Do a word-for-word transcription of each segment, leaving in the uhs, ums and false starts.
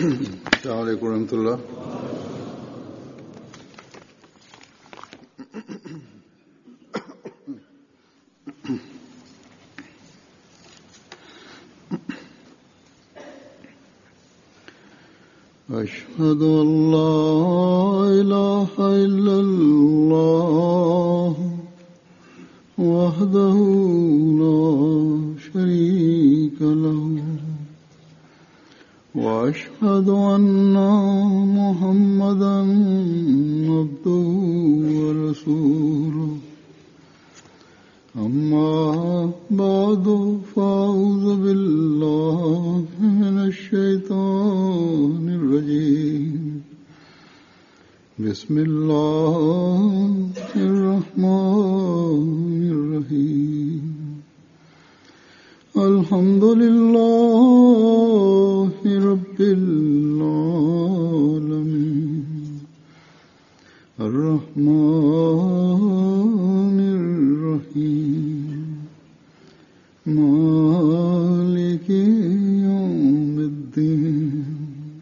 السلام عليكم ورحمة الله. أشهد أن لا إله إلا الله وحده لا شريك له وأشهد أن محمدا عبده ورسوله. أما بعد فأعوذ بالله من الشيطان الرجيم. بسم الله الرحمن الرحيم. الحمد لله رب العالمين الرحمن الرحيم مالك يوم الدين.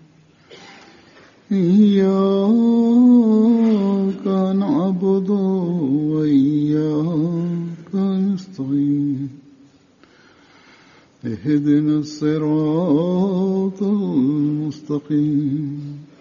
إياك نعبد وإياك نستعين. اهدنا الصراط المستقيم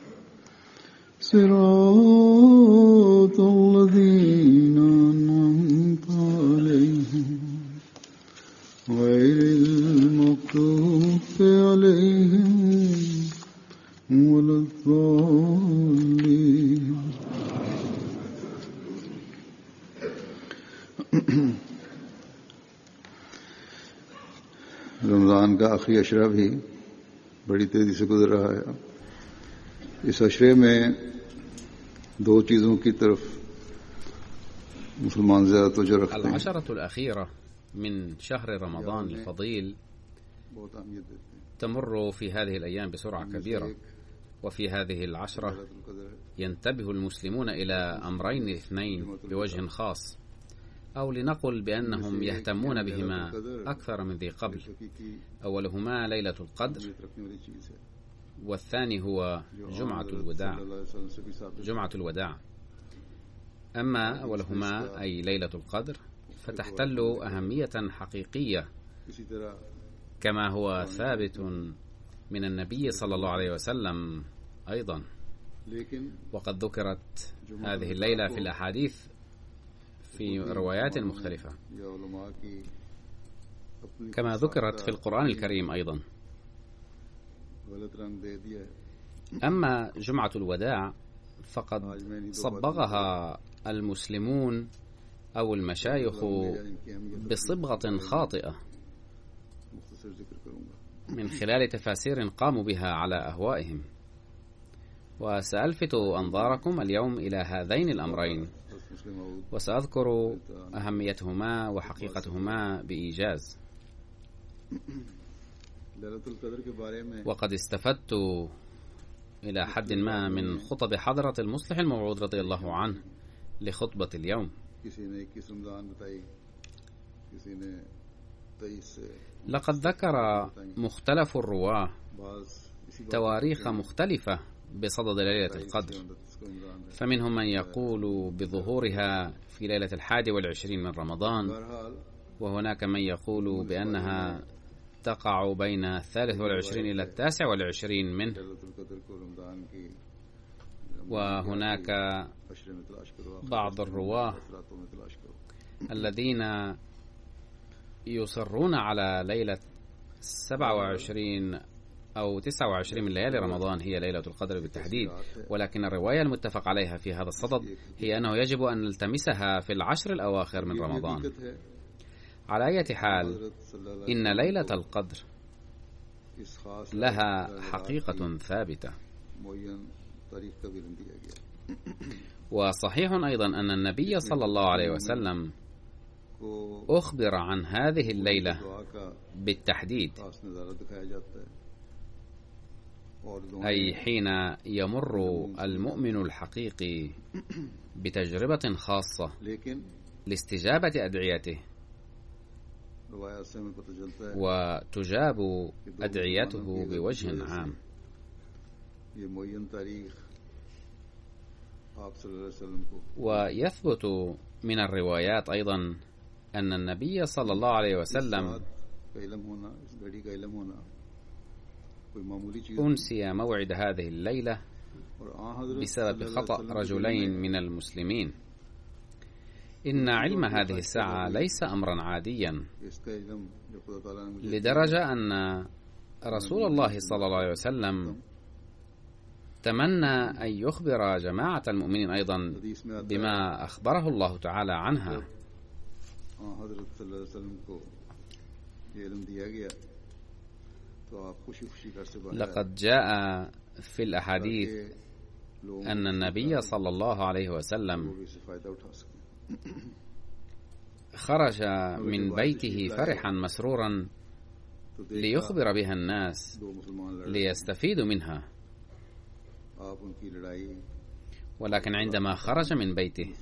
صراط الذين أنعمت عليهم غير المغضوب عليهم ولا الضالين. रमज़ान का आखिरी अशरा भी बड़ी तेजी से गुजर रहा है. इस अशरे में दो चीज़ों की तरफ मुसलमान ज़्यादा तवज्जो रखते हैं. العشرة الأخيرة من شهر رمضان الفضيل تمر في هذه الأيام بسرعة كبيرة، وفي هذه العشرة ينتبه المسلمون إلى أمرين اثنين بوجه خاص، أو لنقل بأنهم يهتمون بهما أكثر من ذي قبل. أولهما ليلة القدر، والثاني هو جمعة الوداع جمعة الوداع. أما أولهما أي ليلة القدر فتحتل أهمية حقيقية كما هو ثابت من النبي صلى الله عليه وسلم أيضا، وقد ذكرت هذه الليلة في الأحاديث في روايات مختلفة، كما ذكرت في القرآن الكريم أيضا. أما جمعة الوداع فقد صبغها المسلمون أو المشايخ بصبغة خاطئة من خلال تفاسير قاموا بها على أهوائهم، وسألفت أنظاركم اليوم إلى هذين الأمرين، وسأذكر أهميتهما وحقيقتهما بإيجاز. وقد استفدت إلى حد ما من خطب حضرة المصلح الموعود رضي الله عنه لخطبة اليوم. لقد ذكر مختلف الرواة تواريخ مختلفة بصدد ليلة القدر، فمنهم من يقول بظهورها في ليلة الحادي والعشرين من رمضان، وهناك من يقول بأنها تقع بين الثالث والعشرين إلى التاسع والعشرين منه، وهناك بعض الرواة الذين يصرون على ليلة سبعة وعشرين أو تسعة وعشرين من ليالي رمضان هي ليلة القدر بالتحديد، ولكن الرواية المتفق عليها في هذا الصدد هي أنه يجب أن نلتمسها في العشر الأواخر من رمضان. على أي حال، إن ليلة القدر لها حقيقة ثابتة، وصحيح أيضا أن النبي صلى الله عليه وسلم أخبر عن هذه الليلة بالتحديد، أي حين يمر المؤمن الحقيقي بتجربة خاصة لاستجابة أدعيته، وتجاب أدعيته بوجه عام. ويثبت من الروايات أيضا أن النبي صلى الله عليه وسلم أنسي موعد هذه الليلة بسبب خطأ رجلين من المسلمين. إن علم هذه الساعة ليس أمرا عاديا، لدرجة أن رسول الله صلى الله عليه وسلم تمنى أن يخبر جماعة المؤمنين أيضا بما أخبره الله تعالى عنها. لقد جاء في الأحاديث أن النبي صلى الله عليه وسلم خرج من بيته فرحا مسرورا ليخبر بها الناس ليستفيدوا منها، ولكن عندما خرج من بيته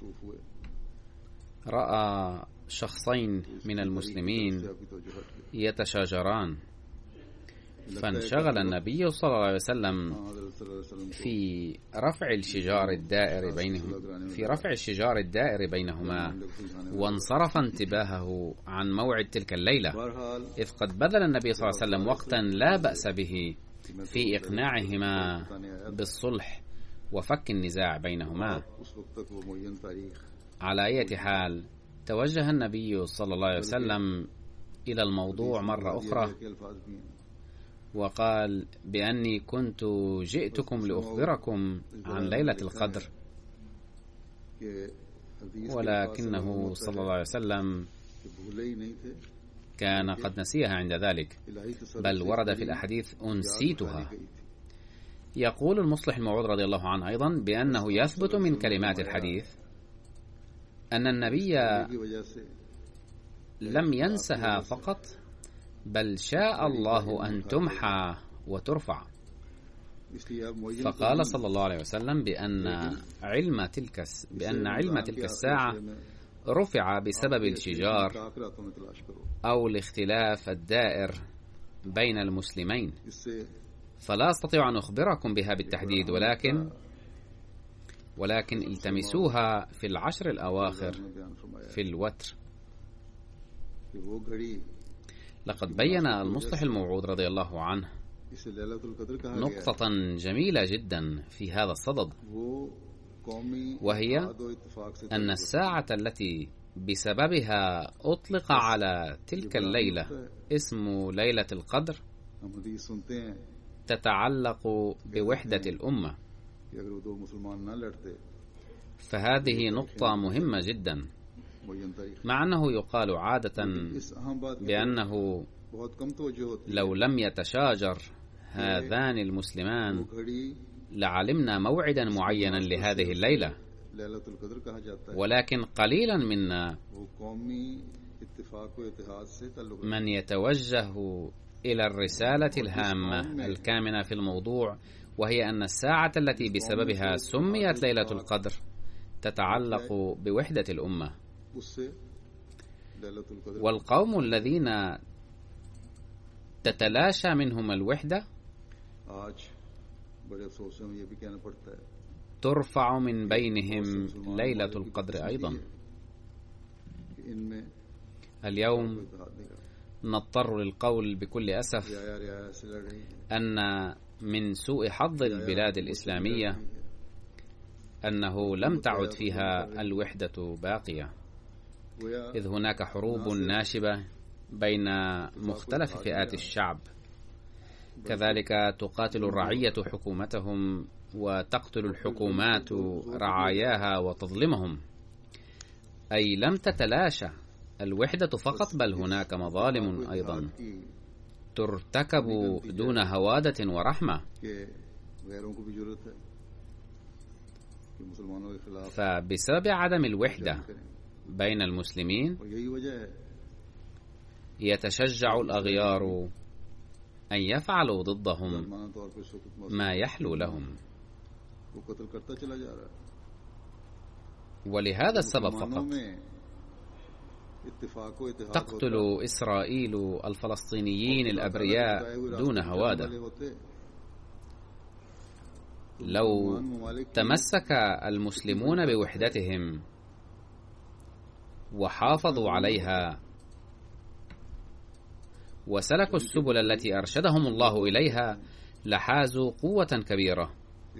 رأى شخصين من المسلمين يتشاجران، فانشغل النبي صلى الله عليه وسلم في رفع الشجار الدائر بينهم في رفع الشجار الدائر بينهما، وانصرف انتباهه عن موعد تلك الليلة، إذ قد بذل النبي صلى الله عليه وسلم وقتا لا بأس به في إقناعهما بالصلح وفك النزاع بينهما. على أي حال، توجه النبي صلى الله عليه وسلم إلى الموضوع مرة أخرى وقال بأني كنت جئتكم لأخبركم عن ليلة القدر، ولكنه صلى الله عليه وسلم كان قد نسيها عند ذلك، بل ورد في الأحاديث أنسيتها. يقول المصلح الموعود رضي الله عنه أيضا بأنه يثبت من كلمات الحديث أن النبي لم ينسها فقط، بل شاء الله أن تمحى وترفع، فقال صلى الله عليه وسلم بأن علم تلك بأن علم تلك الساعة رفع بسبب الشجار أو الاختلاف الدائر بين المسلمين، فلا أستطيع أن أخبركم بها بالتحديد، ولكن ولكن التمسوها في العشر الأواخر في الوتر. لقد بين المصلح الموعود رضي الله عنه نقطة جميلة جدا في هذا الصدد، وهي أن الساعة التي بسببها أطلق على تلك الليلة اسم ليلة القدر تتعلق بوحدة الأمة، فهذه نقطة مهمة جدا، مع أنه يقال عادة بأنه لو لم يتشاجر هذان المسلمان لعلمنا موعدا معينا لهذه الليلة، ولكن قليلا منا من يتوجه إلى الرسالة الهامة الكامنة في الموضوع، وهي أن الساعة التي بسببها سميت ليلة القدر تتعلق بوحدة الأمة. والقوم الذين تتلاشى منهم الوحدة ترفع من بينهم ليلة القدر أيضا. اليوم نضطر للقول بكل أسف أن من سوء حظ البلاد الإسلامية أنه لم تعد فيها الوحدة باقية، إذ هناك حروب ناشبة بين مختلف فئات الشعب، كذلك تقاتل الرعية حكومتهم وتقتل الحكومات رعاياها وتظلمهم، أي لم تتلاشى الوحدة فقط، بل هناك مظالم أيضا ترتكب دون هوادة ورحمة. فبسبب عدم الوحدة بين المسلمين يتشجع الأغيار أن يفعلوا ضدهم ما يحلو لهم، ولهذا السبب فقط تقتل إسرائيل الفلسطينيين الأبرياء دون هوادة. لو تمسك المسلمون بوحدتهم وحافظوا عليها وسلكوا السبل التي أرشدهم الله إليها لحازوا قوة كبيرة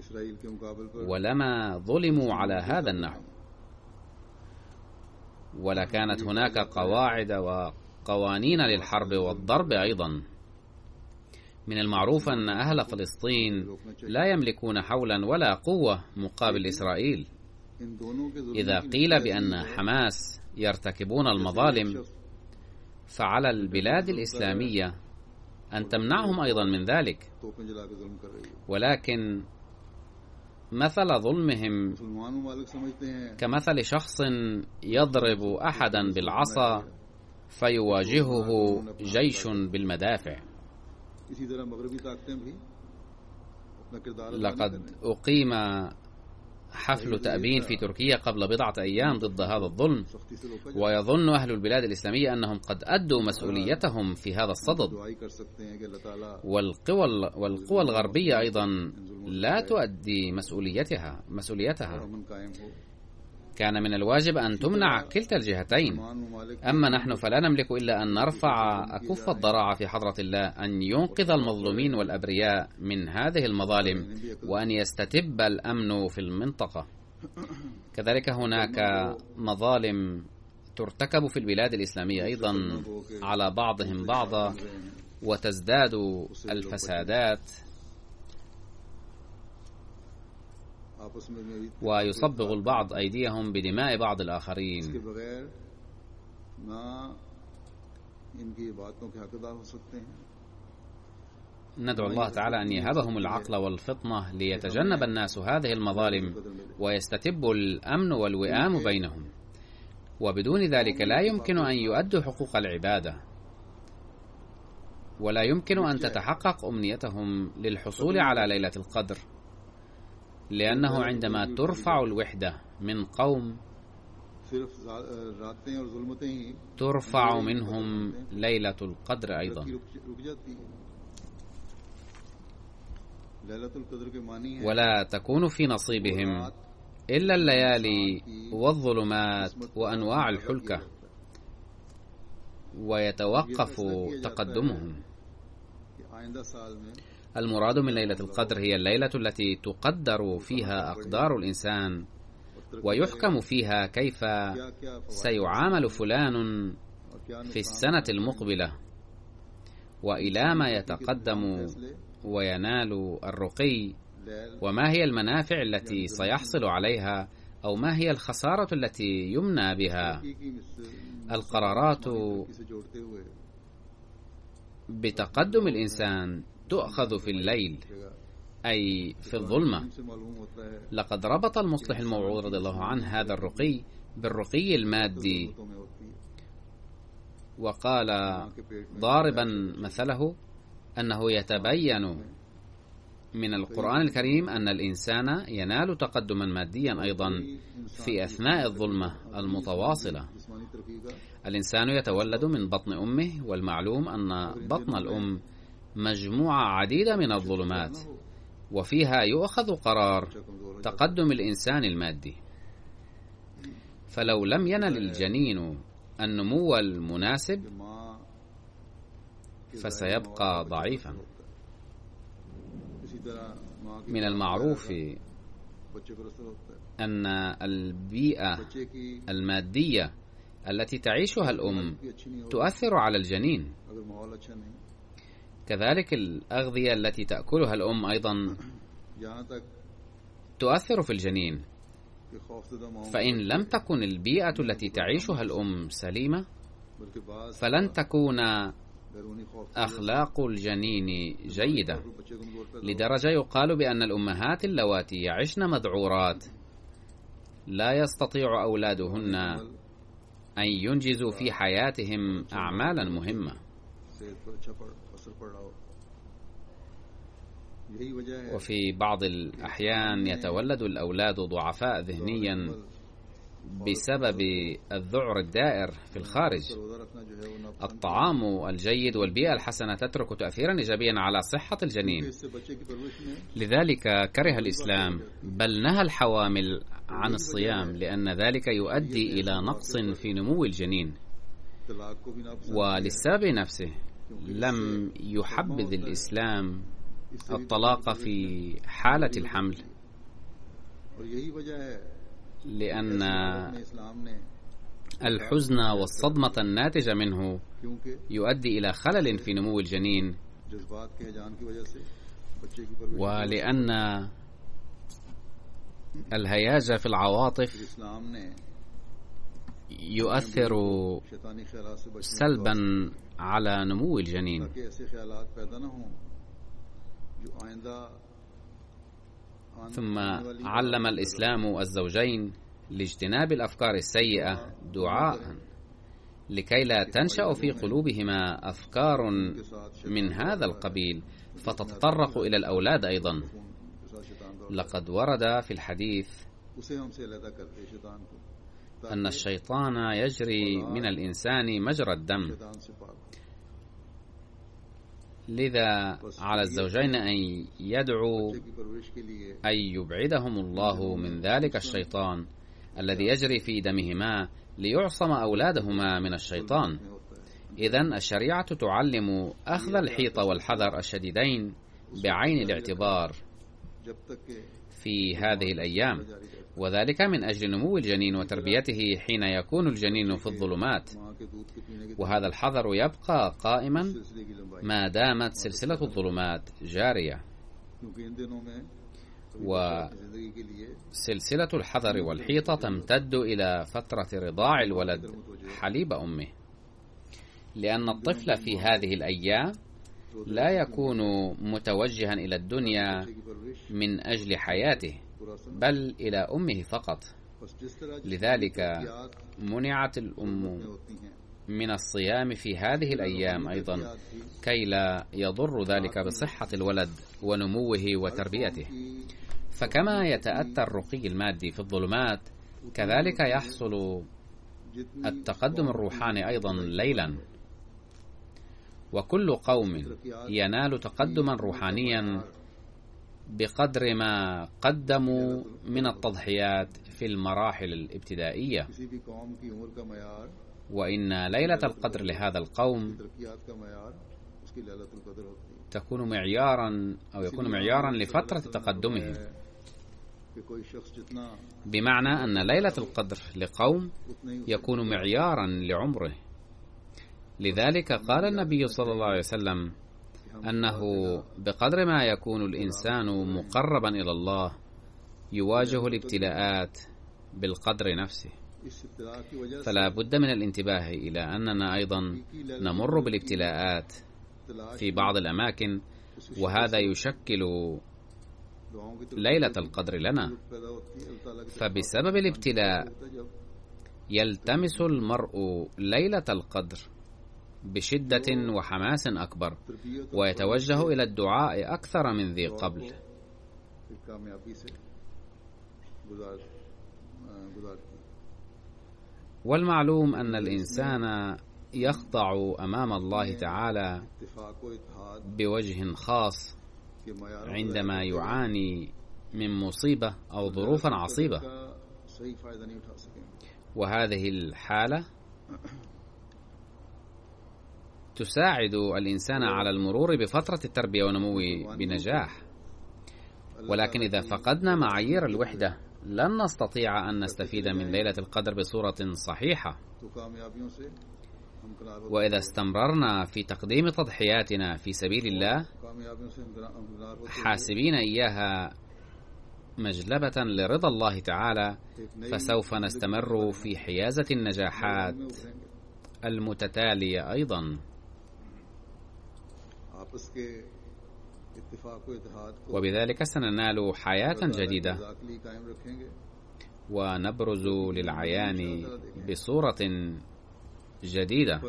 ولما ظلموا على هذا النحو، ولكانت هناك قواعد وقوانين للحرب والضرب أيضا. من المعروف أن أهل فلسطين لا يملكون حولا ولا قوة مقابل إسرائيل. إذا قيل بأن حماس يرتكبون المظالم فعلى البلاد الإسلامية أن تمنعهم أيضا من ذلك، ولكن مثل ظلمهم كمثل شخص يضرب أحدا بالعصا فيواجهه جيش بالمدافع. لقد أقيم حفل تأبين في تركيا قبل بضعة أيام ضد هذا الظلم، ويظن أهل البلاد الإسلامية أنهم قد أدوا مسؤوليتهم في هذا الصدد، والقوى والقوى الغربية أيضا لا تؤدي مسؤوليتها مسؤوليتها كان من الواجب أن تمنع كلتا الجهتين. أما نحن فلا نملك إلا أن نرفع أكف الضراعة في حضرة الله أن ينقذ المظلومين والأبرياء من هذه المظالم وأن يستتب الأمن في المنطقة. كذلك هناك مظالم ترتكب في البلاد الإسلامية أيضا على بعضهم بعضا، وتزداد الفسادات ويصبغ البعض أيديهم بدماء بعض الآخرين. ندعو الله تعالى أن يهبهم العقل والفطنة ليتجنب الناس هذه المظالم ويستتب الأمن والوئام بينهم، وبدون ذلك لا يمكن أن يؤدوا حقوق العبادة، ولا يمكن أن تتحقق أمنيتهم للحصول على ليلة القدر، لأنه عندما ترفع الوحدة من قوم ترفع منهم ليلة القدر أيضا. ولا تكون في نصيبهم إلا الليالي والظلمات وأنواع الحلكة، ويتوقف تقدمهم. المراد من ليلة القدر هي الليلة التي تقدر فيها أقدار الإنسان ويحكم فيها كيف سيعامل فلان في السنة المقبلة وإلى ما يتقدم وينال الرقي، وما هي المنافع التي سيحصل عليها أو ما هي الخسارة التي يمنى بها. القرارات بتقدم الإنسان تؤخذ في الليل أي في الظلمة. لقد ربط المصلح الموعود رضي الله عنه هذا الرقي بالرقي المادي، وقال ضاربا مثله أنه يتبين من القرآن الكريم أن الإنسان ينال تقدما ماديا أيضا في أثناء الظلمة المتواصلة. الإنسان يتولد من بطن أمه، والمعلوم أن بطن الأم مجموعة عديدة من الظلمات، وفيها يؤخذ قرار تقدم الإنسان المادي. فلو لم ينل الجنين النمو المناسب فسيبقى ضعيفا. من المعروف أن البيئة المادية التي تعيشها الأم تؤثر على الجنين، كذلك الأغذية التي تأكلها الأم أيضا تؤثر في الجنين. فإن لم تكن البيئة التي تعيشها الأم سليمة فلن تكون أخلاق الجنين جيدة، لدرجة يقال بأن الأمهات اللواتي يعشن مذعورات لا يستطيع أولادهن أن ينجزوا في حياتهم أعمالا مهمة. وفي بعض الأحيان يتولد الأولاد ضعفاء ذهنيا بسبب الذعر الدائر في الخارج، الطعام الجيد والبيئة الحسنة تترك تأثيرا إيجابيا على صحة الجنين. لذلك كره الإسلام بل نهى الحوامل عن الصيام، لأن ذلك يؤدي إلى نقص في نمو الجنين. وللسبب نفسه لم يحبذ الإسلام الطلاق في حالة الحمل، لأن الحزن والصدمة الناتجة منه يؤدي إلى خلل في نمو الجنين، ولأن الهياج في العواطف يؤثر سلبا على نمو الجنين. ثم علم الإسلام الزوجين لاجتناب الأفكار السيئة دعاء لكي لا تنشأ في قلوبهما أفكار من هذا القبيل فتتطرق إلى الأولاد أيضا. لقد ورد في الحديث أن الشيطان يجري من الإنسان مجرى الدم، لذا على الزوجين أن يدعوا أن يبعدهم الله من ذلك الشيطان الذي يجري في دمهما ليعصم أولادهما من الشيطان. إذن الشريعة تعلم أخذ الحيطة والحذر الشديدين بعين الاعتبار في هذه الأيام، وذلك من أجل نمو الجنين وتربيته حين يكون الجنين في الظلمات. وهذا الحذر يبقى قائما ما دامت سلسلة الظلمات جارية، وسلسلة الحذر والحيطة تمتد إلى فترة رضاع الولد حليب أمه، لأن الطفل في هذه الأيام لا يكون متوجها إلى الدنيا من أجل حياته بل إلى أمه فقط. لذلك منعت الأم من الصيام في هذه الأيام أيضا كي لا يضر ذلك بصحة الولد ونموه وتربيته. فكما يتأتى الرقي المادي في الظلمات كذلك يحصل التقدم الروحاني أيضا ليلا، وكل قوم ينال تقدما روحانيا بقدر ما قدموا من التضحيات في المراحل الابتدائية. وإن ليلة القدر لهذا القوم تكون معيارا أو يكون معيارا لفترة تقدمهم، بمعنى أن ليلة القدر لقوم يكون معيارا لعمره. لذلك قال النبي صلى الله عليه وسلم أنه بقدر ما يكون الإنسان مقربا إلى الله يواجه الابتلاءات بالقدر نفسه. فلا بد من الانتباه إلى أننا أيضا نمر بالابتلاءات في بعض الأماكن، وهذا يشكل ليلة القدر لنا. فبسبب الابتلاء يلتمس المرء ليلة القدر بشدة وحماس أكبر، ويتوجه إلى الدعاء أكثر من ذي قبل. والمعلوم أن الإنسان يخضع أمام الله تعالى بوجه خاص عندما يعاني من مصيبة أو ظروف عصيبة، وهذه الحالة تساعد الإنسان على المرور بفترة التربية والنمو بنجاح. ولكن إذا فقدنا معايير الوحدة لن نستطيع أن نستفيد من ليلة القدر بصورة صحيحة. وإذا استمررنا في تقديم تضحياتنا في سبيل الله حاسبين إياها مجلبة لرضا الله تعالى، فسوف نستمر في حيازة النجاحات المتتالية أيضا. وبذلك سننال حياة جديدة ونبرز للعيان بصورة جديدة.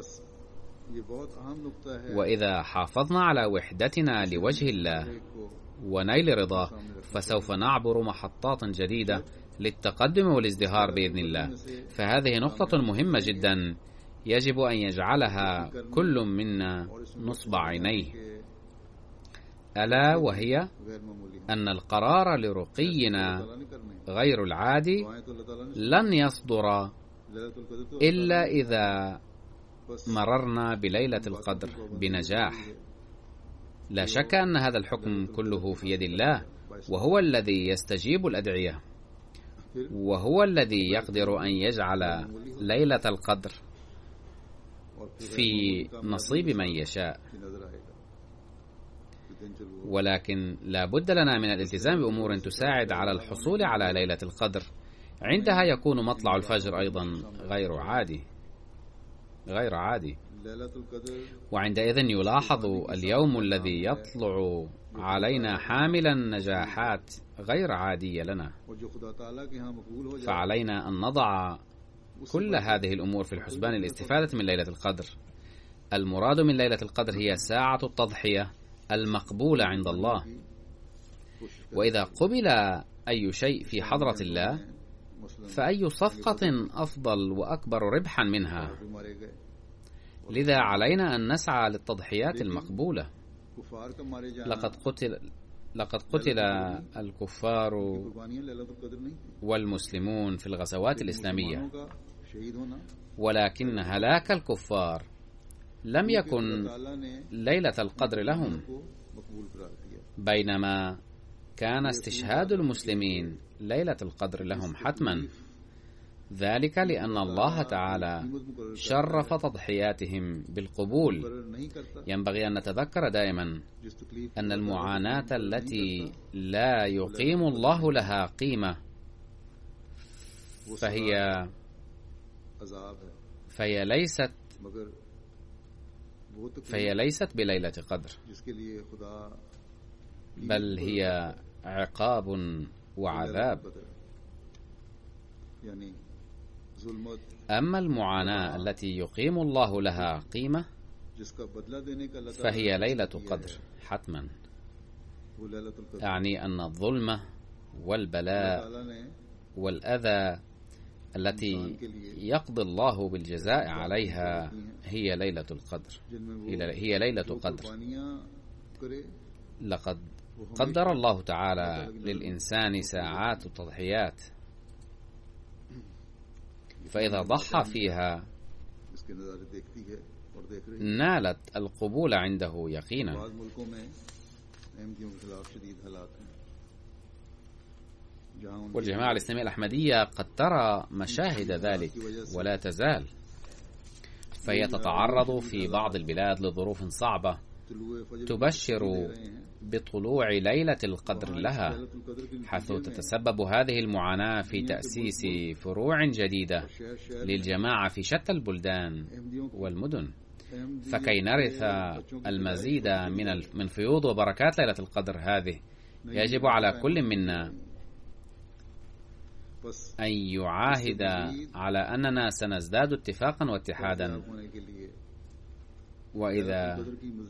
وإذا حافظنا على وحدتنا لوجه الله ونيل رضاه فسوف نعبر محطات جديدة للتقدم والازدهار بإذن الله. فهذه نقطة مهمة جدا يجب أن يجعلها كل منا نصب عينيه، ألا وهي أن القرار لرقينا غير العادي لن يصدر إلا إذا مررنا بليلة القدر بنجاح. لا شك أن هذا الحكم كله في يد الله، وهو الذي يستجيب الأدعية، وهو الذي يقدر أن يجعل ليلة القدر في نصيب من يشاء. ولكن لا بد لنا من الالتزام بأمور تساعد على الحصول على ليلة القدر. عندها يكون مطلع الفجر أيضا غير عادي غير عادي وعندئذ يلاحظ اليوم الذي يطلع علينا حاملا نجاحات غير عادية لنا. فعلينا أن نضع كل هذه الأمور في الحسبان للاستفادة من ليلة القدر. المراد من ليلة القدر هي ساعة التضحية المقبولة عند الله، وإذا قبل أي شيء في حضرة الله فأي صفقة أفضل وأكبر ربحا منها. لذا علينا أن نسعى للتضحيات المقبولة. لقد قتل لقد قتل الكفار والمسلمون في الغزوات الإسلامية، ولكن هلاك الكفار لم يكن ليلة القدر لهم، بينما كان استشهاد المسلمين ليلة القدر لهم حتما. ذلك لأن الله تعالى شرف تضحياتهم بالقبول. ينبغي أن نتذكر دائما أن المعاناة التي لا يقيم الله لها قيمة فهي فهي ليست فهي ليست بليلة قدر، بل هي عقاب وعذاب. أما المعاناة التي يقيم الله لها قيمة فهي ليلة قدر حتما. أعني أن الظلمة والبلاء والأذى التي يقضي الله بالجزاء عليها هي ليلة القدر هي ليلة قدر. لقد قدر الله تعالى للإنسان ساعات التضحيات، فإذا ضحى فيها نالت القبول عنده يقينا. والجماعة الإسلامية الأحمدية قد ترى مشاهد ذلك ولا تزال، فهي تتعرض في بعض البلاد لظروف صعبة تبشر بطلوع ليلة القدر لها، حيث تتسبب هذه المعاناة في تأسيس فروع جديدة للجماعة في شتى البلدان والمدن. فكي نرث المزيد من من فيوض وبركات ليلة القدر هذه، يجب على كل منا أن يعاهد على أننا سنزداد اتفاقا واتحادا، وإذا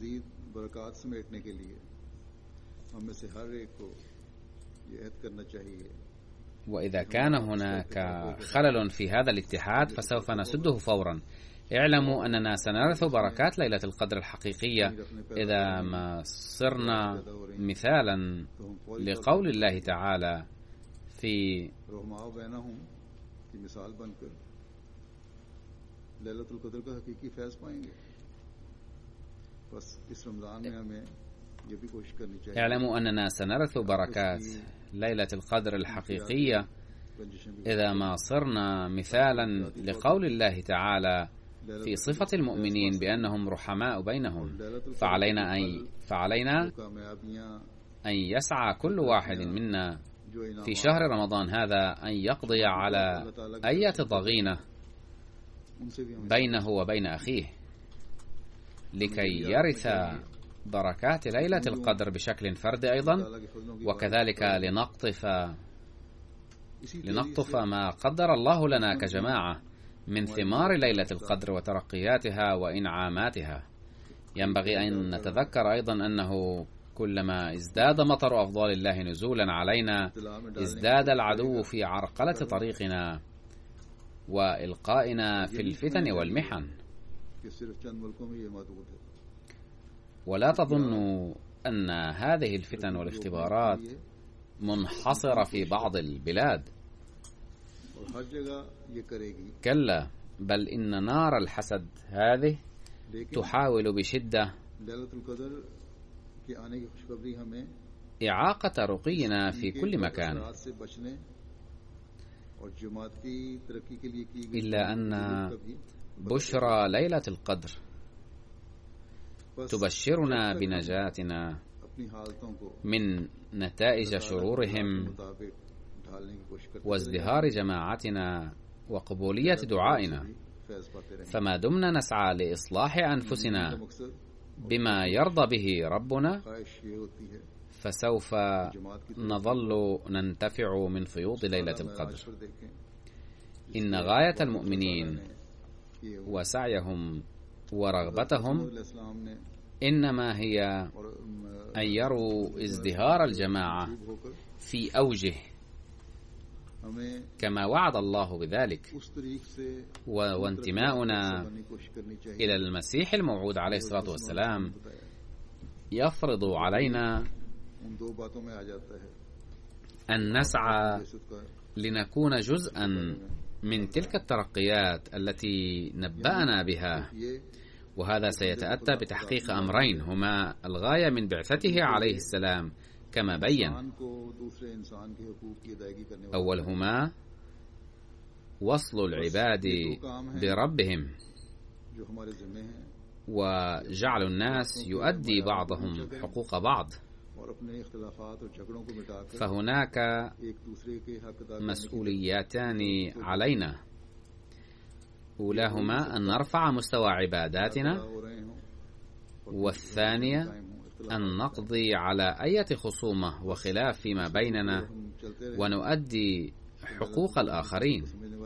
وإذا كان هناك خلل في هذا الاتحاد فسوف نسده فورا. اعلموا أننا سنرث بركات ليلة القدر الحقيقية إذا ما صرنا مثالا لقول الله تعالى في اعلموا أننا سنرث بركات ليلة القدر الحقيقية إذا ما صرنا مثالا لقول الله تعالى في صفة المؤمنين بأنهم رحماء بينهم. فعلينا أن فعلينا أن يسعى كل واحد منا في شهر رمضان هذا أن يقضي على أي ضغينة بينه وبين أخيه لكي يرث بركات ليلة القدر بشكل فردي أيضا، وكذلك لنقطف لنقطف ما قدر الله لنا كجماعة من ثمار ليلة القدر وترقياتها وإنعاماتها. ينبغي أن نتذكر أيضا أنه كلما ازداد مطر أفضال الله نزولا علينا ازداد العدو في عرقلة طريقنا وإلقائنا في الفتن والمحن. ولا تظنوا أن هذه الفتن والاختبارات منحصرة في بعض البلاد، كلا، بل إن نار الحسد هذه تحاول بشدة إعاقة رقينا في كل مكان، إلا أن بشرى ليلة القدر تبشرنا بنجاتنا من نتائج شرورهم وازدهار جماعتنا وقبولية دعائنا. فما دمنا نسعى لإصلاح أنفسنا بما يرضى به ربنا، فسوف نظل ننتفع من فيوض ليلة القدر. إن غاية المؤمنين وسعيهم ورغبتهم إنما هي أن يروا ازدهار الجماعة في أوجه كما وعد الله بذلك، وانتماؤنا إلى المسيح الموعود عليه الصلاة والسلام يفرض علينا أن نسعى لنكون جزءا من تلك الترقيات التي نبأنا بها، وهذا سيتأتى بتحقيق أمرين هما الغاية من بعثته عليه السلام كما بين. أولهما وصل العباد بربهم، وجعل الناس يؤدي بعضهم حقوق بعض. فهناك مسؤوليتان علينا، أولاهما أن نرفع مستوى عباداتنا، والثانية أن نقضي على أي خصومة وخلاف فيما بيننا ونؤدي حقوق الآخرين،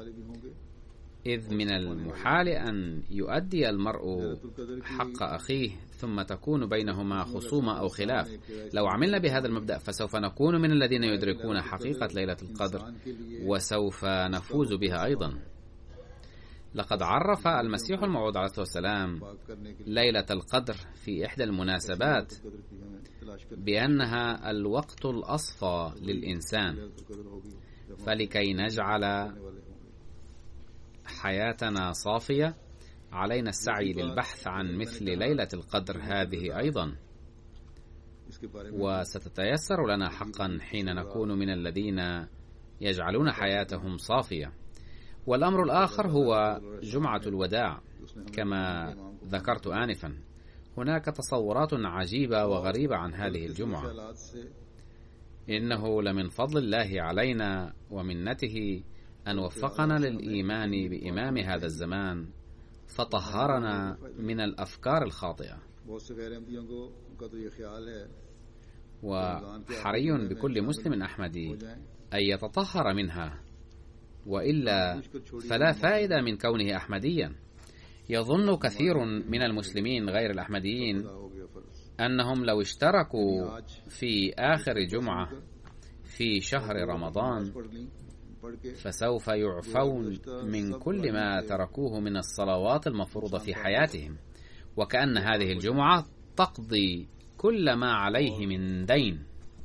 إذ من المحال أن يؤدي المرء حق أخيه ثم تكون بينهما خصومة أو خلاف. لو عملنا بهذا المبدأ فسوف نكون من الذين يدركون حقيقة ليلة القدر، وسوف نفوز بها أيضا. لقد عرف المسيح الموعود عليه الصلاة والسلام ليلة القدر في إحدى المناسبات بأنها الوقت الأصفى للإنسان، فلكي نجعل حياتنا صافية علينا السعي للبحث عن مثل ليلة القدر هذه أيضا، وستتيسر لنا حقا حين نكون من الذين يجعلون حياتهم صافية. والأمر الآخر هو جمعة الوداع كما ذكرت آنفا. هناك تصورات عجيبة وغريبة عن هذه الجمعة. إنه لمن فضل الله علينا ومنته أن وفقنا للإيمان بإمام هذا الزمان فطهرنا من الأفكار الخاطئة، وحري بكل مسلم أحمدي أن يتطهر منها، وإلا فلا فائدة من كونه أحمديا. يظن كثير من المسلمين غير الأحمديين أنهم لو اشتركوا في آخر جمعة في شهر رمضان فسوف يعفون من كل ما تركوه من الصلوات المفروضة في حياتهم، وكأن هذه الجمعة تقضي كل ما عليه من دين.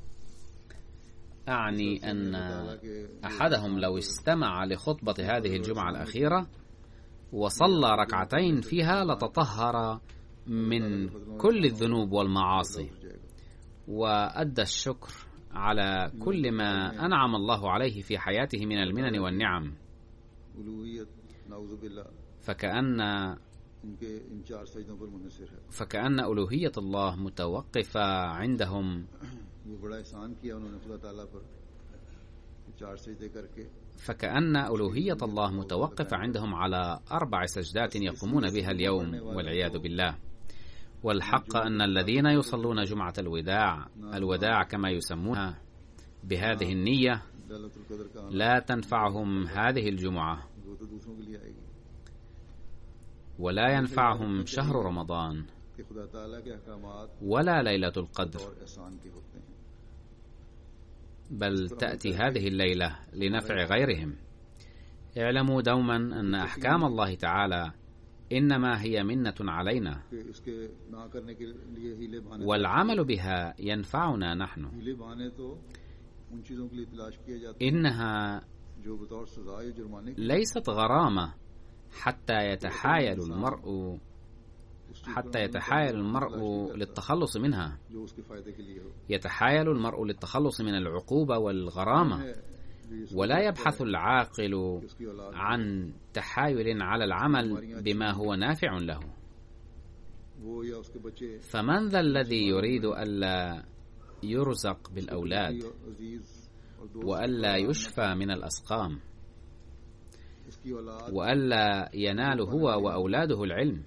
أعني أن أحدهم لو استمع لخطبة هذه الجمعة الأخيرة وصلى ركعتين فيها لتطهر من كل الذنوب والمعاصي، وأدى الشكر على كل ما أنعم الله عليه في حياته من المنن والنعم، فكأن فكأن ألوهية الله متوقفة عندهم، فكأن ألوهية الله متوقفة عندهم على أربع سجدات يقومون بها اليوم والعياذ بالله. والحق أن الذين يصلون جمعة الوداع الوداع كما يسمونها بهذه النية لا تنفعهم هذه الجمعة، ولا ينفعهم شهر رمضان ولا ليلة القدر، بل تأتي هذه الليلة لنفع غيرهم. اعلموا دوما أن أحكام الله تعالى إنما هي منة علينا، والعمل بها ينفعنا نحن. إنها ليست غرامة حتى يتحايل المرء حتى يتحايل المرء للتخلص منها. يتحايل المرء للتخلص من العقوبة والغرامة، ولا يبحث العاقل عن تحايل على العمل بما هو نافع له. فمن ذا الذي يريد ألا يرزق بالأولاد، وألا يشفى من الأسقام، وألا ينال هو وأولاده العلم،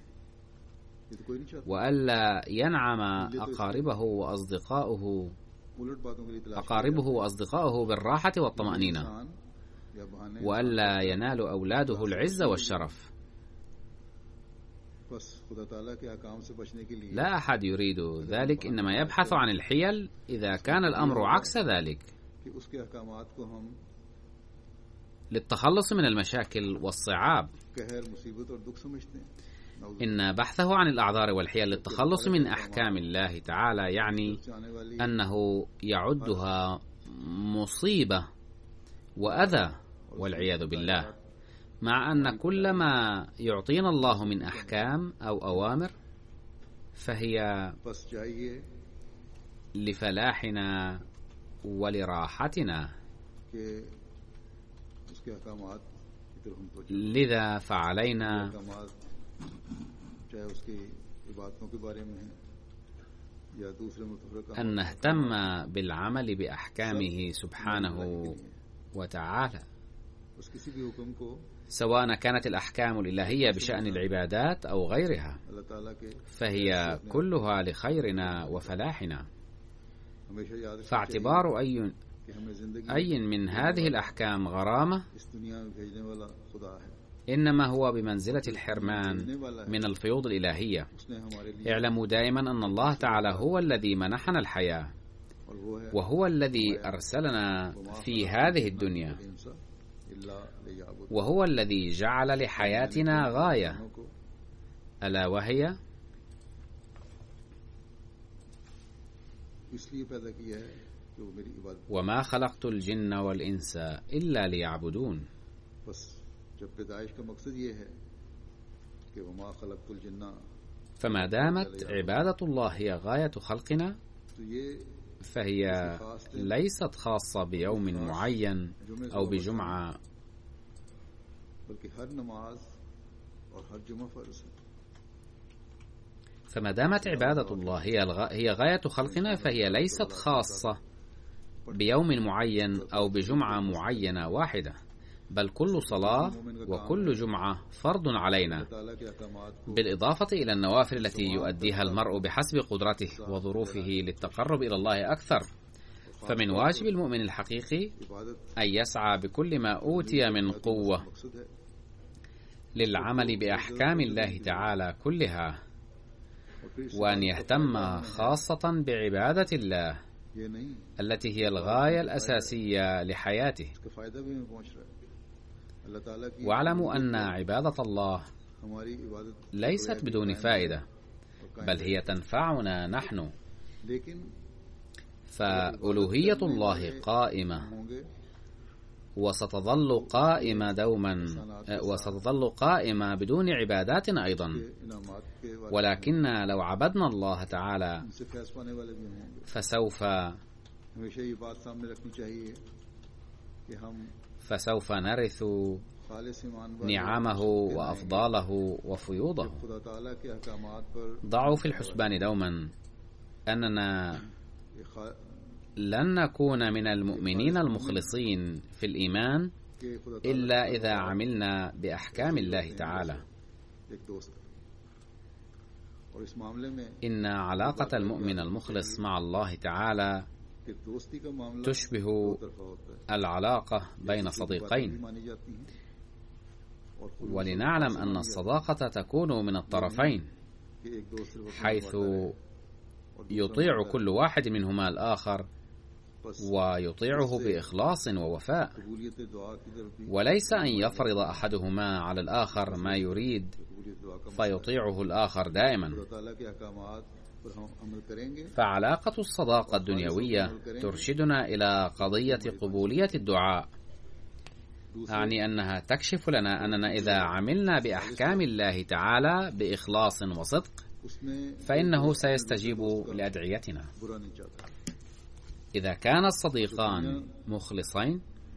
وألا ينعم أقاربه وأصدقاؤه أقاربه وأصدقاؤه بالراحة والطمأنينة، وألا ينال أولاده العز والشرف؟ لا أحد يريد ذلك، إنما يبحث عن الحيل إذا كان الأمر عكس ذلك، للتخلص من المشاكل والصعاب. إن بحثه عن الأعذار والحيل للتخلص من أحكام الله تعالى يعني أنه يعدها مصيبة وأذى والعياذ بالله، مع أن كل ما يعطينا الله من أحكام أو أوامر فهي لفلاحنا ولراحتنا. لذا فعلينا أن نهتم بالعمل بأحكامه سبحانه وتعالى، سواء كانت الأحكام الإلهية بشأن العبادات أو غيرها، فهي كلها لخيرنا وفلاحنا. فاعتبار أي أي من هذه الأحكام غرامة إنما هو بمنزلة الحرمان من الفيوض الإلهية. اعلموا دائما أن الله تعالى هو الذي منحنا الحياة، وهو الذي أرسلنا في هذه الدنيا، وهو الذي جعل لحياتنا غاية، ألا وهي وما خلقت الجن والإنس إلا ليعبدون. فما دامت عبادة الله هي غاية خلقنا، فهي ليست خاصة بيوم معين أو بجمعة، فما دامت عبادة الله هي غاية خلقنا فهي ليست خاصة بيوم معين أو بجمعة معينة واحدة، بل كل صلاة وكل جمعة فرض علينا، بالإضافة إلى النوافل التي يؤديها المرء بحسب قدرته وظروفه للتقرب إلى الله أكثر. فمن واجب المؤمن الحقيقي أن يسعى بكل ما أوتي من قوة للعمل بأحكام الله تعالى كلها، وأن يهتم خاصة بعبادة الله التي هي الغاية الأساسية لحياته. واعلموا أن عبادة الله ليست بدون فائدة، بل هي تنفعنا نحن. فألوهية الله قائمة وستظل قائمة دوما، وستظل قائمة بدون عباداتنا أيضا. ولكن لو عبدنا الله تعالى فسوف فسوف نرث نعمه وأفضاله وفيوضه. ضعوا في الحسبان دوما أننا لن نكون من المؤمنين المخلصين في الإيمان إلا إذا عملنا بأحكام الله تعالى. إن علاقة المؤمن المخلص مع الله تعالى تشبه العلاقة بين صديقين، ولنعلم أن الصداقة تكون من الطرفين، حيث يطيع كل واحد منهما الآخر ويطيعه بإخلاص ووفاء، وليس أن يفرض أحدهما على الآخر ما يريد فيطيعه الآخر دائما. فعلاقة الصداقة الدنيوية ترشدنا إلى قضية قبولية الدعاء، أعني أنها تكشف لنا أننا إذا عملنا بأحكام الله تعالى بإخلاص وصدق فإنه سيستجيب لأدعيتنا. إذا كان الصديقان مخلصين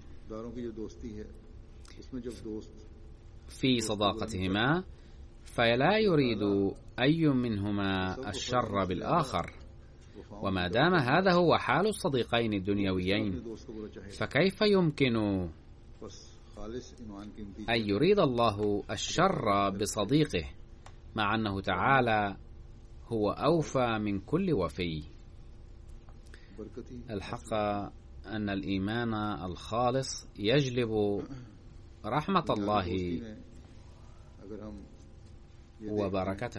في صداقتهما فلا يريد أي منهما الشر بالآخر، وما دام هذا هو حال الصديقين الدنيويين فكيف يمكن أن يريد الله الشر بصديقه مع أنه تعالى هو أوفى من كل وفي؟ الحق أن الإيمان الخالص يجلب رحمة الله وبركته.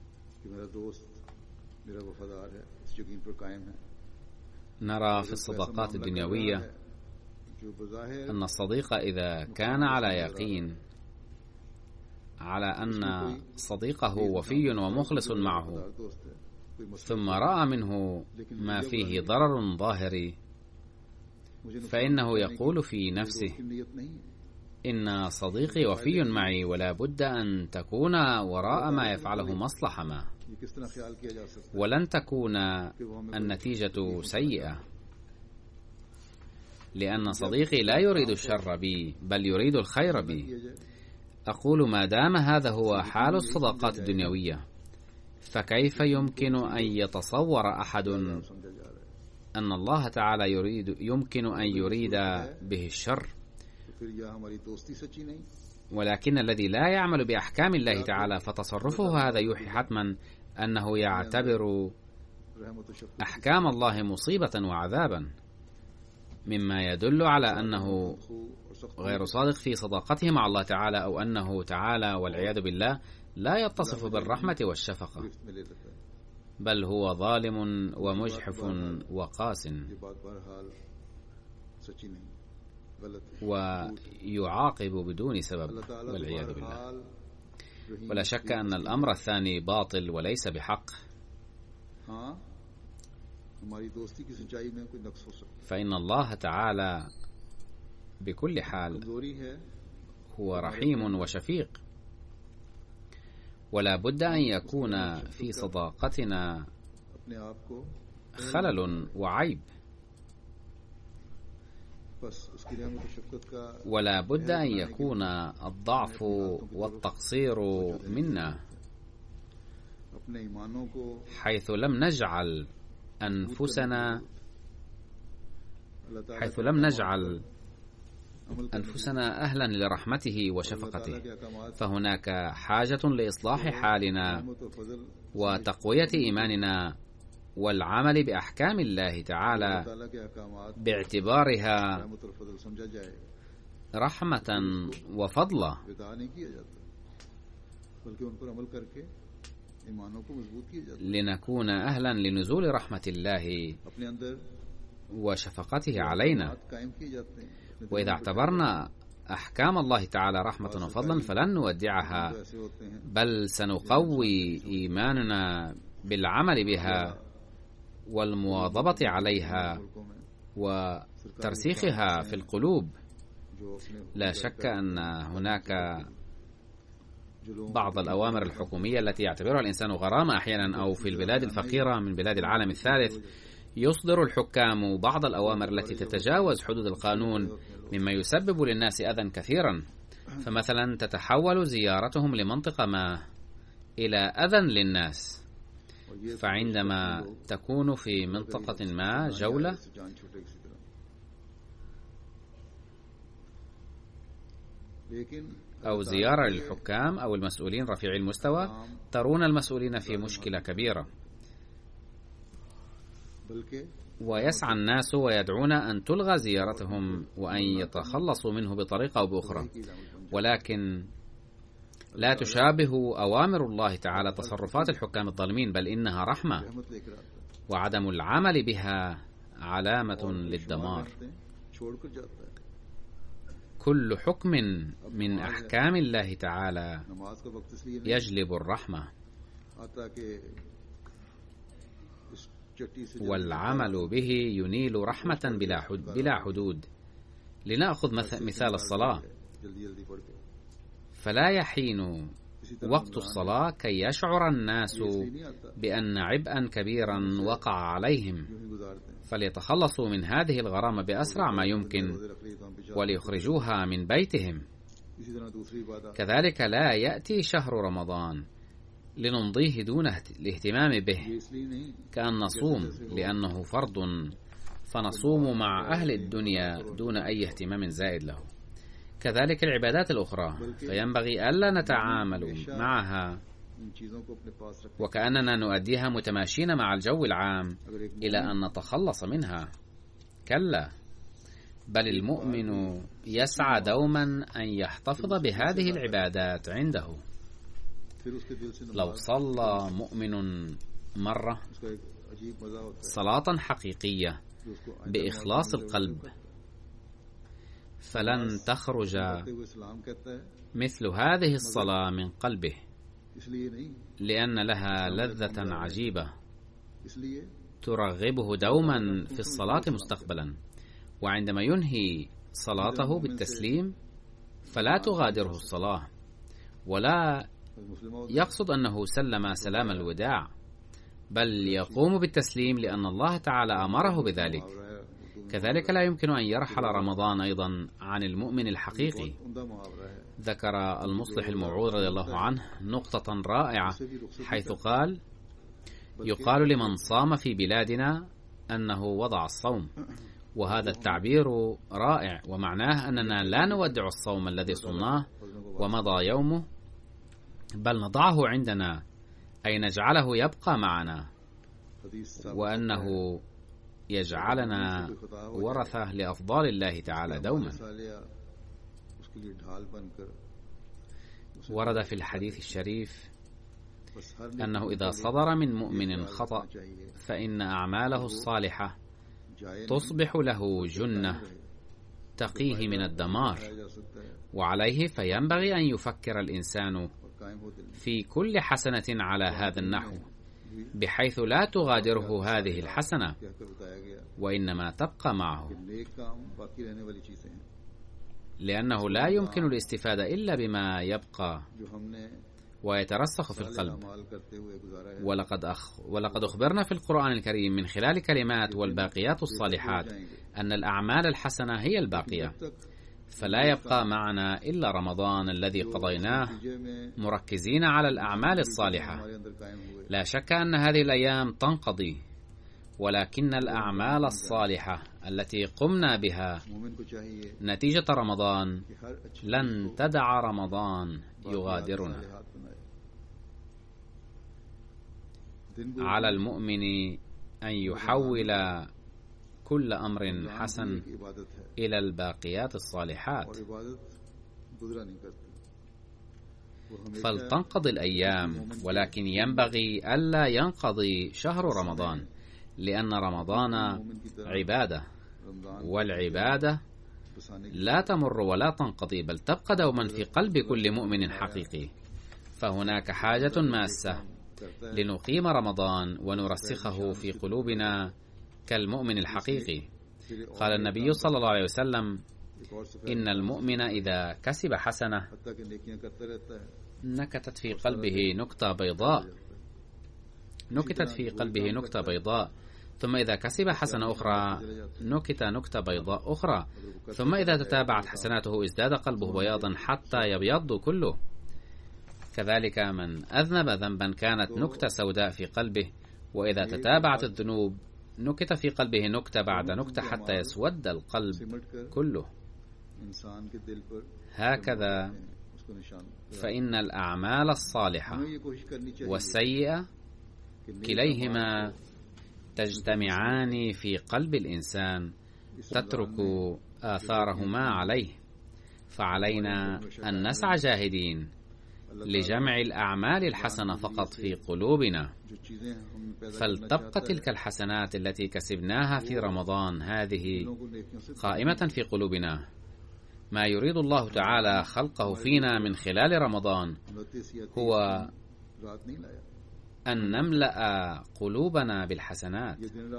نرى في الصداقات الدنيوية أن الصديق إذا كان على يقين على أن صديقه وفي ومخلص معه ثم رأى منه ما فيه ضرر ظاهري فإنه يقول في نفسه إن صديقي وفي معي ولا بد أن تكون وراء ما يفعله مصلحة ما، ولن تكون النتيجة سيئة، لأن صديقي لا يريد الشر بي بل يريد الخير بي. أقول ما دام هذا هو حال الصداقات الدنيوية فكيف يمكن أن يتصور أحد أن الله تعالى يريد يمكن أن يريد به الشر؟ ولكن الذي لا يعمل بأحكام الله تعالى فتصرفه هذا يوحي حتما أنه يعتبر أحكام الله مصيبة وعذابا، مما يدل على أنه غير صادق في صداقته مع الله تعالى، أو أنه تعالى والعياذ بالله لا يتصف بالرحمة والشفقة بل هو ظالم ومجحف وقاس ويعاقب بدون سبب والعياذ بالله. ولا شك أن الأمر الثاني باطل وليس بحق، فإن الله تعالى بكل حال هو رحيم وشفيق، ولا بد أن يكون في صداقتنا خلل وعيب، ولا بد أن يكون الضعف والتقصير منا، حيث لم نجعل أنفسنا حيث لم نجعل أنفسنا أهلا لرحمته وشفقته، فهناك حاجة لإصلاح حالنا وتقوية إيماننا والعمل بأحكام الله تعالى باعتبارها رحمة وفضلا، لنكون أهلا لنزول رحمة الله وشفقته علينا. وإذا اعتبرنا أحكام الله تعالى رحمة وفضلا فلن نودعها، بل سنقوي إيماننا بالعمل بها والمواظبة عليها وترسيخها في القلوب. لا شك أن هناك بعض الأوامر الحكومية التي يعتبرها الإنسان غرامة أحيانا، أو في البلاد الفقيرة من بلاد العالم الثالث يصدر الحكام بعض الأوامر التي تتجاوز حدود القانون مما يسبب للناس أذى كثيرا، فمثلا تتحول زيارتهم لمنطقة ما إلى أذى للناس، فعندما تكون في منطقة ما جولة أو زيارة للحكام أو المسؤولين رفيعي المستوى ترون المسؤولين في مشكلة كبيرة، ويسعى الناس ويدعون أن تلغى زيارتهم وأن يتخلصوا منه بطريقة أو بأخرى، ولكن لا تشابه أوامر الله تعالى تصرفات الحكام الظالمين، بل إنها رحمة، وعدم العمل بها علامة للدمار. كل حكم من أحكام الله تعالى يجلب الرحمة، والعمل به ينيل رحمة بلا حدود. لنأخذ مثال الصلاة، فلا يحين وقت الصلاة كي يشعر الناس بأن عبئا كبيرا وقع عليهم، فليتخلصوا من هذه الغرامة بأسرع ما يمكن وليخرجوها من بيتهم. كذلك لا يأتي شهر رمضان لنمضيه دون الاهتمام به، كأن نصوم لأنه فرض فنصوم مع أهل الدنيا دون أي اهتمام زائد له. كذلك العبادات الأخرى فينبغي ألا نتعامل معها وكأننا نؤديها متماشين مع الجو العام إلى أن نتخلص منها. كلا، بل المؤمن يسعى دوما أن يحتفظ بهذه العبادات عنده. لو صلى مؤمن مرة صلاة حقيقية بإخلاص القلب فلن تخرج مثل هذه الصلاة من قلبه، لأن لها لذة عجيبة ترغبه دوما في الصلاة مستقبلا، وعندما ينهي صلاته بالتسليم فلا تغادره الصلاة، ولا يقصد أنه سلم سلام الوداع، بل يقوم بالتسليم لأن الله تعالى أمره بذلك. كذلك لا يمكن أن يرحل رمضان أيضا عن المؤمن الحقيقي. ذكر المصلح الموعود رضي الله عنه نقطة رائعة حيث قال: يقال لمن صام في بلادنا أنه وضع الصوم، وهذا التعبير رائع، ومعناه أننا لا نودع الصوم الذي صمناه ومضى يومه، بل نضعه عندنا، أي نجعله يبقى معنا، وأنه يجعلنا ورثة لأفضال الله تعالى دوما. ورد في الحديث الشريف أنه إذا صدر من مؤمن خطأ فإن أعماله الصالحة تصبح له جنة تقيه من الدمار، وعليه فينبغي أن يفكر الإنسان في كل حسنة على هذا النحو، بحيث لا تغادره هذه الحسنة وإنما تبقى معه، لأنه لا يمكن الاستفادة إلا بما يبقى ويترسخ في القلب. ولقد, أخ ولقد أخبرنا في القرآن الكريم من خلال كلمات والباقيات الصالحات أن الأعمال الحسنة هي الباقية، فلا يبقى معنا إلا رمضان الذي قضيناه مركزين على الأعمال الصالحة. لا شك أن هذه الأيام تنقضي، ولكن الأعمال الصالحة التي قمنا بها نتيجة رمضان لن تدع رمضان يغادرنا. على المؤمن أن يحول كل أمر حسن إلى الباقيات الصالحات، فلتنقضي الأيام، ولكن ينبغي ألا ينقضي شهر رمضان، لأن رمضان عبادة، والعبادة لا تمر ولا تنقضي، بل تبقى دوما في قلب كل مؤمن حقيقي. فهناك حاجة ماسة لنقيم رمضان ونرسخه في قلوبنا كالمؤمن الحقيقي. قال النبي صلى الله عليه وسلم: إن المؤمن إذا كسب حسنة نكتت في قلبه نكتة بيضاء نكتت في قلبه نكتة بيضاء ثم إذا كسب حسنة أخرى نكت نكتة بيضاء أخرى، ثم إذا تتابعت حسناته ازداد قلبه بياضا حتى يبيض كله. كذلك من أذنب ذنبا كانت نكتة سوداء في قلبه، وإذا تتابعت الذنوب نكت في قلبه نكتة بعد نكتة حتى يسود القلب كله. هكذا فإن الأعمال الصالحة والسيئة كليهما تجتمعان في قلب الإنسان تترك آثارهما عليه، فعلينا أن نسعى جاهدين لجمع الأعمال الحسنة فقط في قلوبنا، فلتبقى تلك الحسنات التي كسبناها في رمضان هذه قائمة في قلوبنا. ما يريد الله تعالى خلقه فينا من خلال رمضان هو أن نملأ قلوبنا بالحسنات.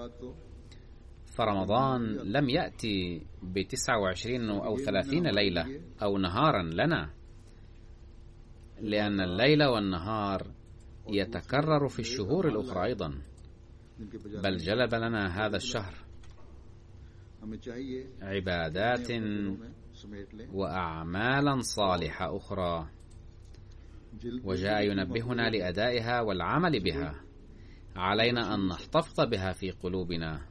فرمضان لم يأتي بتسعة وعشرين أو ثلاثين ليلة أو نهارا لنا، لأن الليل والنهار يتكرر في الشهور الأخرى أيضا، بل جلب لنا هذا الشهر عبادات وأعمالا صالحة أخرى، وجاء ينبهنا لأدائها والعمل بها. علينا أن نحتفظ بها في قلوبنا،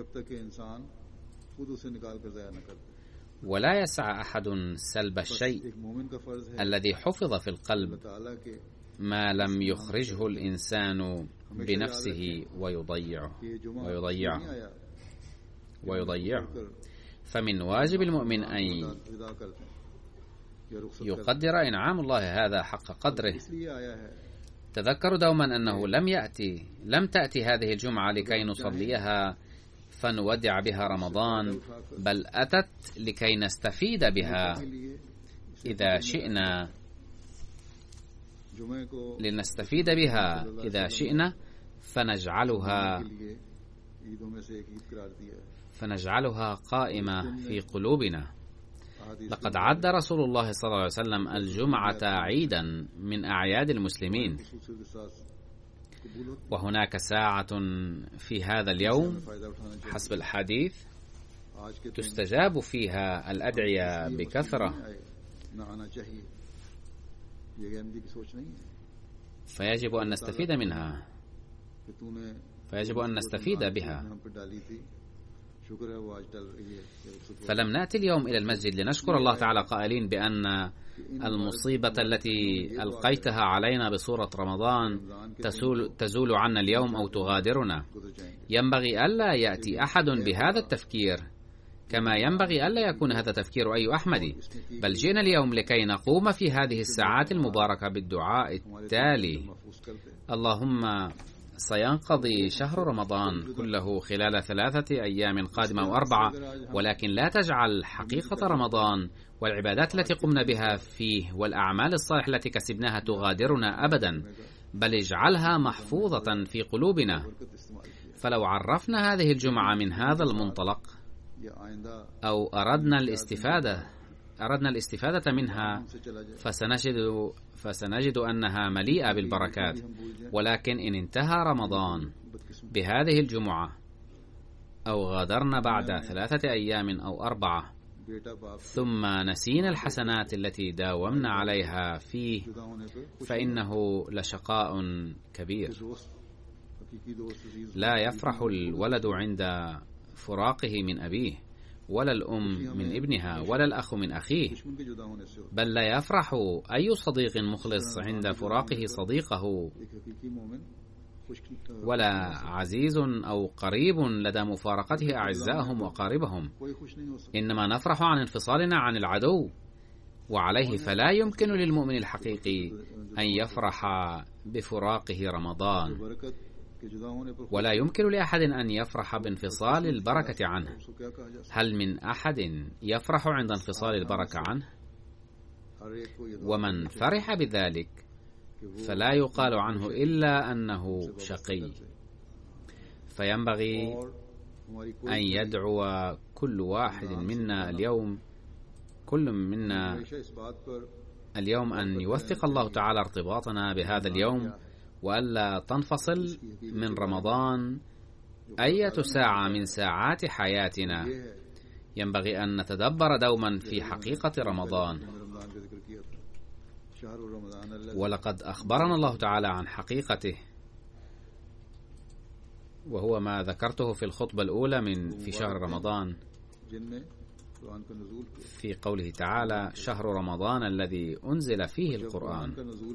ولا يسعى أحد سلب الشيء الذي حفظ في القلب ما لم يخرجه الإنسان بنفسه ويضيعه ويضيعه ويضيعه فمن واجب المؤمن أن يقدر إنعام الله هذا حق قدره. تذكروا دوما أنه لم يأتي لم تأتي هذه الجمعة لكي نصليها فنودع بها رمضان، بل أتت لكي نستفيد بها إذا شئنا لنستفيد بها إذا شئنا فنجعلها فنجعلها قائمة في قلوبنا. لقد عد رسول الله صلى الله عليه وسلم الجمعة عيدا من أعياد المسلمين، وهناك ساعة في هذا اليوم حسب الحديث تستجاب فيها الأدعية بكثرة، فيجب أن نستفيد منها فيجب أن نستفيد بها. فلم نأتي اليوم إلى المسجد لنشكر الله تعالى قائلين بأن المصيبة التي ألقيتها علينا بصورة رمضان تزول, تزول عنا اليوم أو تغادرنا. ينبغي ألا يأتي أحد بهذا التفكير، كما ينبغي ألا يكون هذا تفكير أي أحمدي، بل جئنا اليوم لكي نقوم في هذه الساعات المباركة بالدعاء التالي: اللهم سينقضي شهر رمضان كله خلال ثلاثة أيام قادمة أو أربعة، ولكن لا تجعل حقيقة رمضان والعبادات التي قمنا بها فيه والأعمال الصالحة التي كسبناها تغادرنا أبدا، بل اجعلها محفوظة في قلوبنا. فلو عرفنا هذه الجمعة من هذا المنطلق أو أردنا الاستفادة أردنا الاستفادة منها فسنجد فسنجد أنها مليئة بالبركات. ولكن إن انتهى رمضان بهذه الجمعة أو غادرنا بعد ثلاثة أيام أو أربعة ثم نسينا الحسنات التي داومنا عليها فيه، فإنه لشقاء كبير. لا يفرح الولد عند فراقه من أبيه، ولا الأم من ابنها، ولا الأخ من أخيه، بل لا يفرح أي صديق مخلص عند فراقه صديقه، ولا عزيز أو قريب لدى مفارقته أعزائهم وقاربهم. إنما نفرح عن انفصالنا عن العدو، وعليه فلا يمكن للمؤمن الحقيقي أن يفرح بفراقه رمضان، ولا يمكن لأحد أن يفرح بانفصال البركة عنه. هل من أحد يفرح عند انفصال البركة عنه؟ ومن فرح بذلك فلا يقال عنه إلا أنه شقي. فينبغي أن يدعو كل واحد منا اليوم كل منا اليوم أن يوثق الله تعالى ارتباطنا بهذا اليوم، وألا تنفصل من رمضان أية ساعة من ساعات حياتنا. ينبغي أن نتدبر دوما في حقيقة رمضان، ولقد أخبرنا الله تعالى عن حقيقته، وهو ما ذكرته في الخطبة الأولى من في شهر رمضان في قوله تعالى: شهر رمضان الذي أنزل فيه القرآن،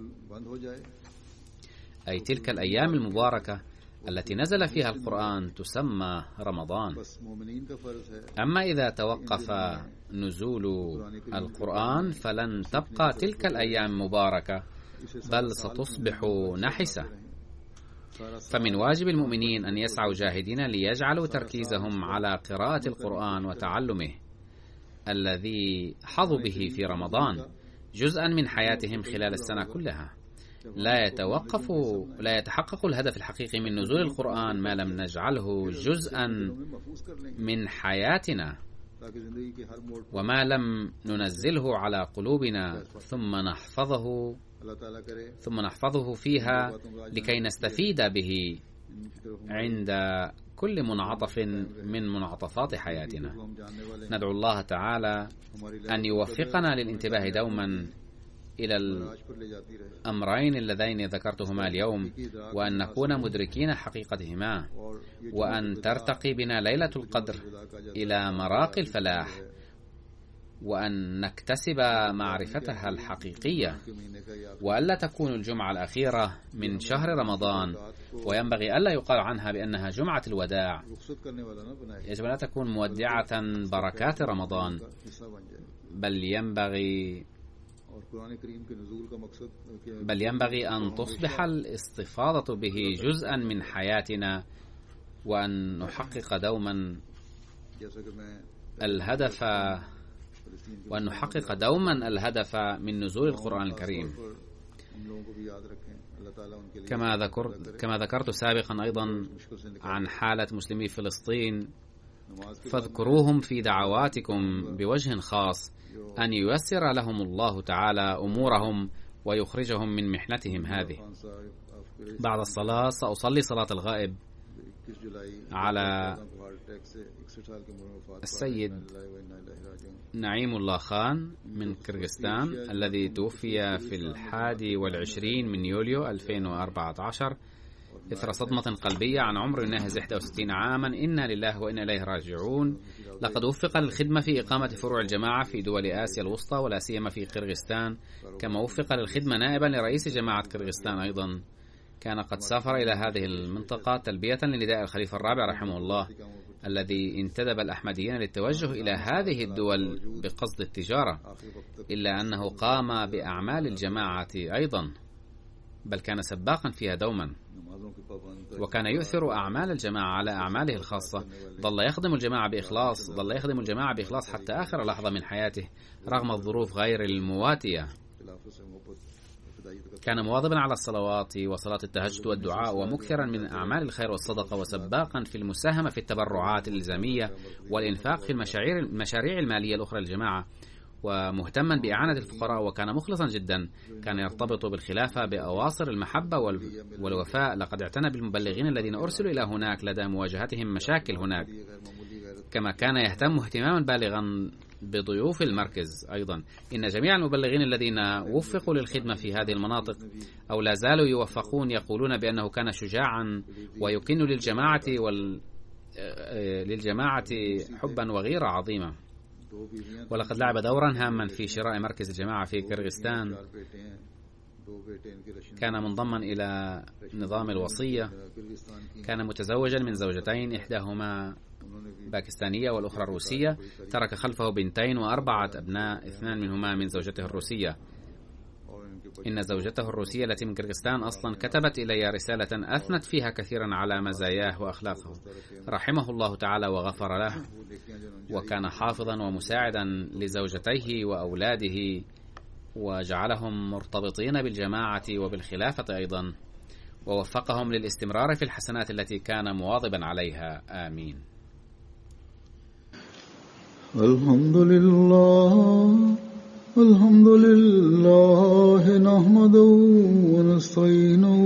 أي تلك الأيام المباركة التي نزل فيها القرآن تسمى رمضان. أما إذا توقف نزول القرآن فلن تبقى تلك الأيام مباركة، بل ستصبح نحسة. فمن واجب المؤمنين أن يسعوا جاهدين ليجعلوا تركيزهم على قراءة القرآن وتعلمه الذي حظوا به في رمضان جزءا من حياتهم خلال السنة كلها. لا يتوقف لا يتحقق الهدف الحقيقي من نزول القرآن ما لم نجعله جزءا من حياتنا وما لم ننزله على قلوبنا ثم نحفظه ثم نحفظه فيها لكي نستفيد به عند كل منعطف من منعطفات حياتنا. ندعو الله تعالى أن يوفقنا للانتباه دوما إلى الأمرين اللذين ذكرتهما اليوم، وأن نكون مدركين حقيقتهما، وأن ترتقي بنا ليلة القدر إلى مراقي الفلاح، وأن نكتسب معرفتها الحقيقية، وألا تكون الجمعة الأخيرة من شهر رمضان، وينبغي ألا يقال عنها بأنها جمعة الوداع. يجب أن تكون مودعة بركات رمضان، بل ينبغي بل ينبغي أن تصبح الاستفاضة به جزءا من حياتنا، وأن نحقق دوما الهدف وأن نحقق دوما الهدف من نزول القرآن الكريم. كما ذكرت كما ذكرت سابقا أيضا عن حالة مسلمي فلسطين، فاذكروهم في دعواتكم بوجه خاص، أن ييسر لهم الله تعالى أمورهم ويخرجهم من محنتهم هذه. بعد الصلاة سأصلي صلاة الغائب على السيد نعيم الله خان من كرغستان الذي توفي في الحادي والعشرين من يوليو ألفين وأربعة عشر إثر صدمة قلبية عن عمر يناهز إحدى وستين عاما. إنا لله وإنا إليه راجعون. لقد وفق للخدمة في إقامة فروع الجماعة في دول آسيا الوسطى ولا سيما في كرغستان، كما وفق للخدمة نائبا لرئيس جماعة كرغستان. أيضا كان قد سافر إلى هذه المنطقة تلبية لنداء الخليفة الرابع رحمه الله، الذي انتدب الأحمديين للتوجه إلى هذه الدول بقصد التجارة، إلا أنه قام بأعمال الجماعة أيضا، بل كان سباقا فيها دوما، وكان يؤثر أعمال الجماعة على أعماله الخاصة. ظل يخدم الجماعة بإخلاص ظل يخدم الجماعة بإخلاص حتى آخر لحظة من حياته رغم الظروف غير المواتية. كان مواظبا على الصلوات وصلاة التهجد والدعاء، ومكثرا من أعمال الخير والصدقة، وسباقا في المساهمة في التبرعات الإلزامية والإنفاق في المشاريع المشاريع المالية الأخرى للجماعة، ومهتما بإعانة الفقراء، وكان مخلصا جدا. كان يرتبط بالخلافة بأواصر المحبة والوفاء. لقد اعتنى بالمبلغين الذين أرسلوا إلى هناك لدى مواجهتهم مشاكل هناك، كما كان يهتم اهتماما بالغا بضيوف المركز. أيضا إن جميع المبلغين الذين وفقوا للخدمة في هذه المناطق أو لا زالوا يوفقون يقولون بأنه كان شجاعا ويكن للجماعة وال... للجماعة حبا وغيرة عظيمة. ولقد لعب دورا هاما في شراء مركز الجماعة في كرغستان. كان منضما إلى نظام الوصية. كان متزوجا من زوجتين، إحداهما باكستانية والأخرى روسية. ترك خلفه بنتين وأربعة أبناء، اثنان منهما من زوجته الروسية. إن زوجته الروسية التي من كرغستان أصلا كتبت إلي رسالة أثنت فيها كثيرا على مزاياه وأخلاقه، رحمه الله تعالى وغفر له، وكان حافظا ومساعدا لزوجتيه وأولاده، وجعلهم مرتبطين بالجماعة وبالخلافة أيضا، ووفقهم للاستمرار في الحسنات التي كان مواظبا عليها. آمين. الحمد لله الحمد لله نحمده ونستعينه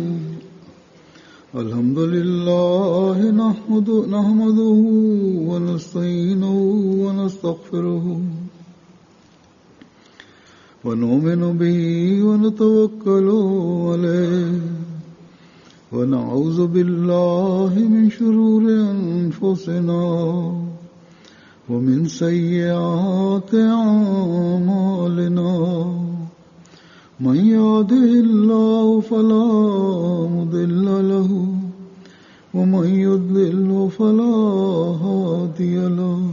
الحمد لله نحمده نحمده ونستعينه ونستغفره ونؤمن به ونتوكل عليه ونعوذ بالله من شرور أنفسنا ومن سيئات أعمالنا من يهده الله فلا مضل له ومن يضلل فلا هادي له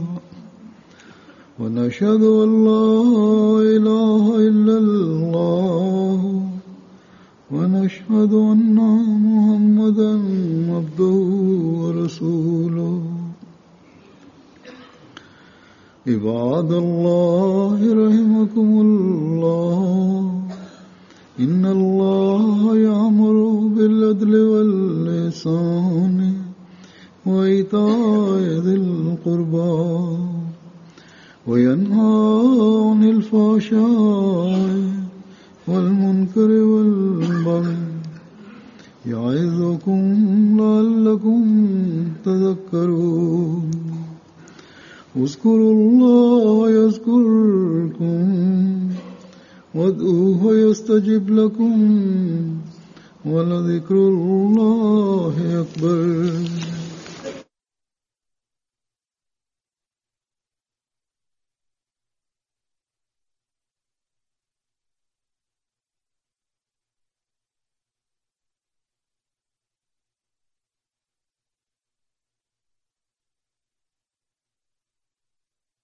ونشهد أن لا إله إلا الله ونشهد أن محمدا عبده ورسوله عباد الله رحمكم الله إن الله يأمر بالعدل والإحسان وإيتاء ذي القربى وينهى عن الفحشاء والمنكر والبغي يعظكم لعلكم تذكرون اذكروا الله يذكركم وادعوه يستجب لكم ولذكر الله أكبر.